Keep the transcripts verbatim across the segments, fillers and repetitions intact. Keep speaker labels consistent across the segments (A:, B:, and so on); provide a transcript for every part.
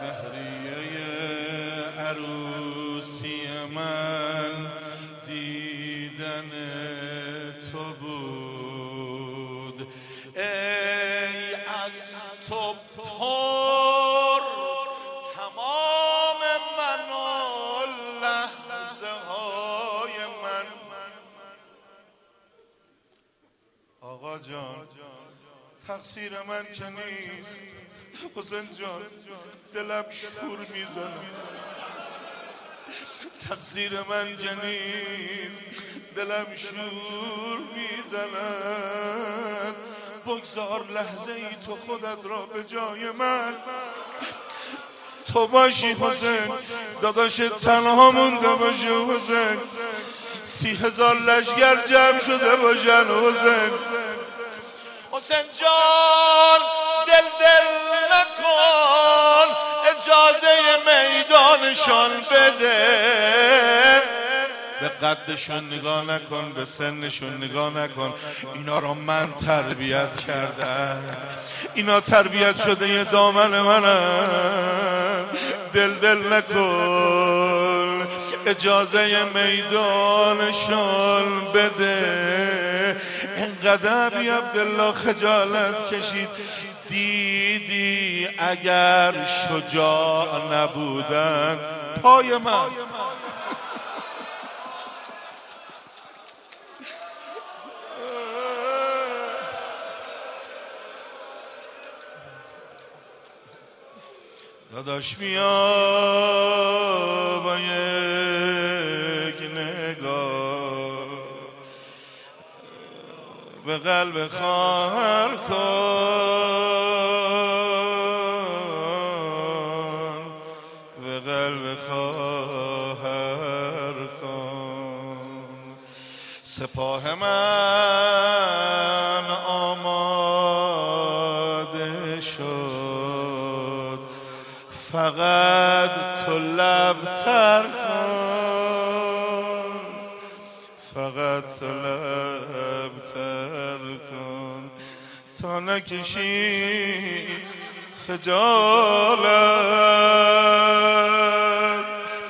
A: مهریه عروسی من دیدن تو بود، ای از تو پر تمام من و لحظه های من. آقا جان تقصیر من که نیست، حسین جان دلم شور میزنه. تقصیر من که نیست، دلم شور میزند. بگذار لحظه ای تو خودت را به جای من. تو باشی حسین، داداش تنها مونده باشه حسین، سی هزار لشگر جمع شده باشن حسین. حسین جان دل دل نکن، اجازه میدانشان بده. به قدشون نگاه نکن، به سنشون نگاه نکن. اینا رو من تربیت کردم، اینا تربیت شده یه دامن منم. دل دل نکن، اجازه میدانشان بده. اینقدر بی عبدالله خجالت کشید، دیدی اگر شجاع نبودن پای من. داداش بیا با یک نگاه به قلب خواهر کن، به قلب خواهر کن. سپاه من آماده شد، فقط تو لب تر کن، فقط تو لب تر کن تا نکشی خجالت.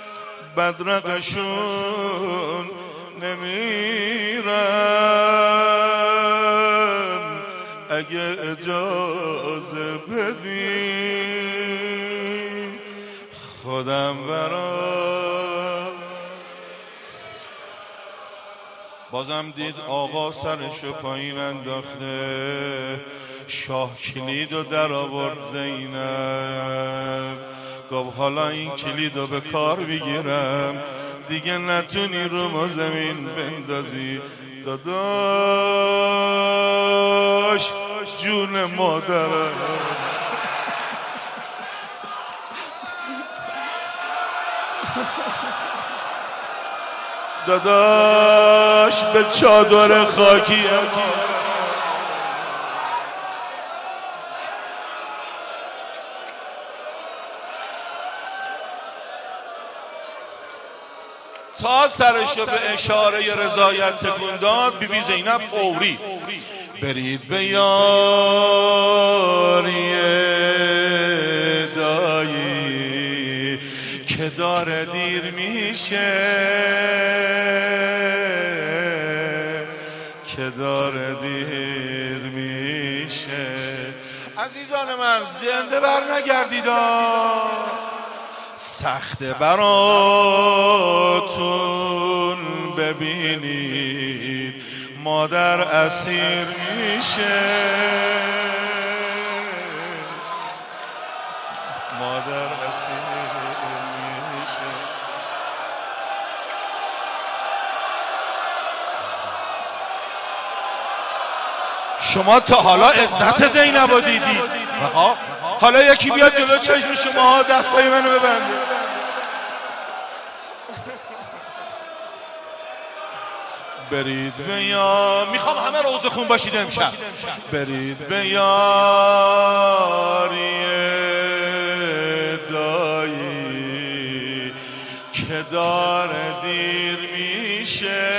A: بدرقشون نمیرم، اگه اجازه بدی خودم برات. بازم دید آقا سرشو پایین انداخته، شاه کلیدو در آورد زینب. گفت حالا این کلیدو به کار بگیرم، دیگه نتونی رو ما زمین بندازی. داداش جون مادرم، داداش به چادر خاکی تا سرشو به اشاره رضایت تکون داد. بی بی زینب فوری برید به یاری دایی که داره دیر میشه، که داره دیر میشه. عزیزان من زنده بر نگردیدا، سخته براتون ببینید مادر اسیر میشه، مادر اسیر میشه. شما تا حالا عزت زینب رو دیدید؟ حالا یکی بیاد جلو چشم شما دستای منو ببنده. برید به یا میخوام همه روزه خون باشید امشب. برید به یاری دایی که داره دیر میشه،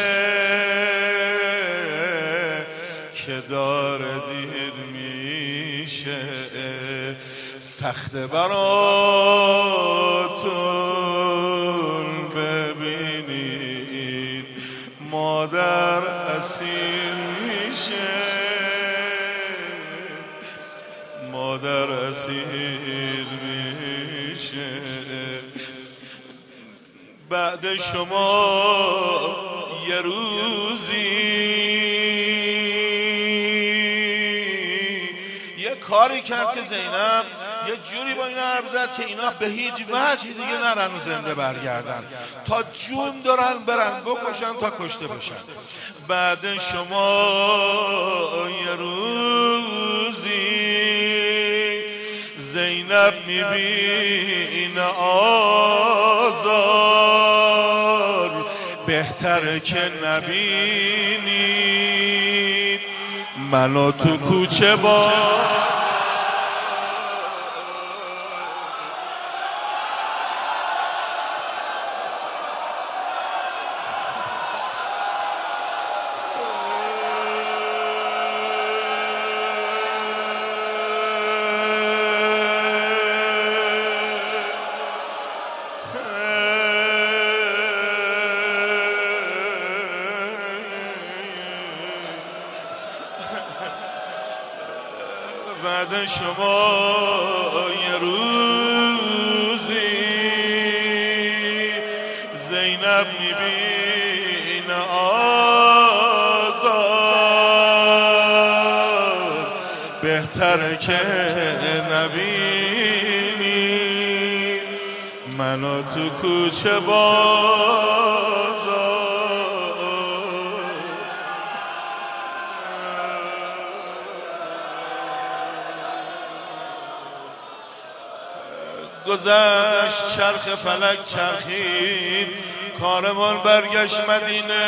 A: که داره دیر میشه. سخت براتون ببینید مادر اسیر میشه، مادر اسیر میشه. بعد شما یه روزی یه کاری کرد که زینب یه جوری با اینا حرف زد که اینا به هیچ وجهی دیگه نرن و زنده برگردن، تا جون دارن برن بکشن تا کشته بشن. بعد شما یه روزی زینب میبینه آزار، بهتره که نبینید منو تو کوچه با بعد شما یه روزی زینب میبینه آزار، بهتره که نبینی منو تو کوچه بازار. گذشت چرخ فلک چرخید، کاروان برگشت مدینه.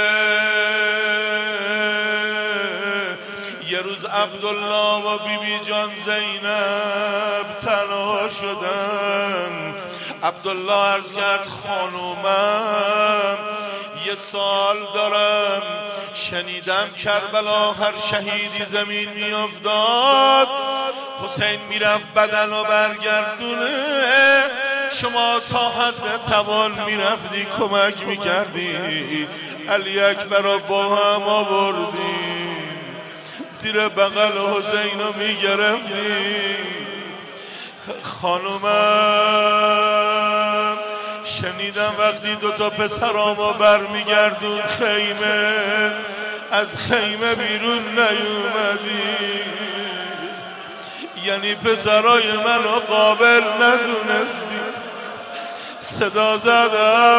A: یه روز عبدالله و بی بی جان زینب تنها شدن. عبدالله عرض کرد خانومم یه سال دارم، شنیدم کربلا هر شهیدی زمین میافتاد، حسین میرفت بدن و برگردونه، شما تا حد توان میرفتی کمک میکردی، علی اکبر رو با هم آوردی، زیر بغل حسین رو میگرفتی. خانومم شنیدم وقتی دوتا پسرامو برمیگردون خیمه، از خیمه بیرون نیومدی، یعنی پسرای منو قابل ندونستی. صدا زد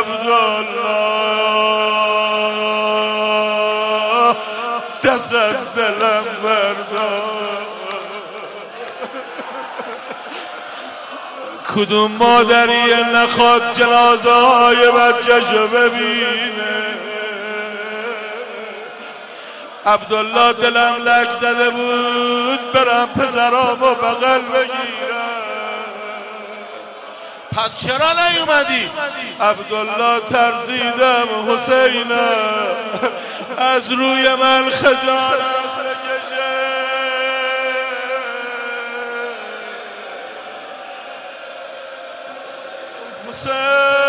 A: عبدالله، دست از دلم بردار. کدوم مادری نخواد جنازه های بچه‌شو ببینه؟ عبدالله دلم لک زده بود برم پسرامو بغل بگیرم، پس چرا نیومدی؟ عبدالله ترسیدم حسینم از روی من خجالت بکشه. حسین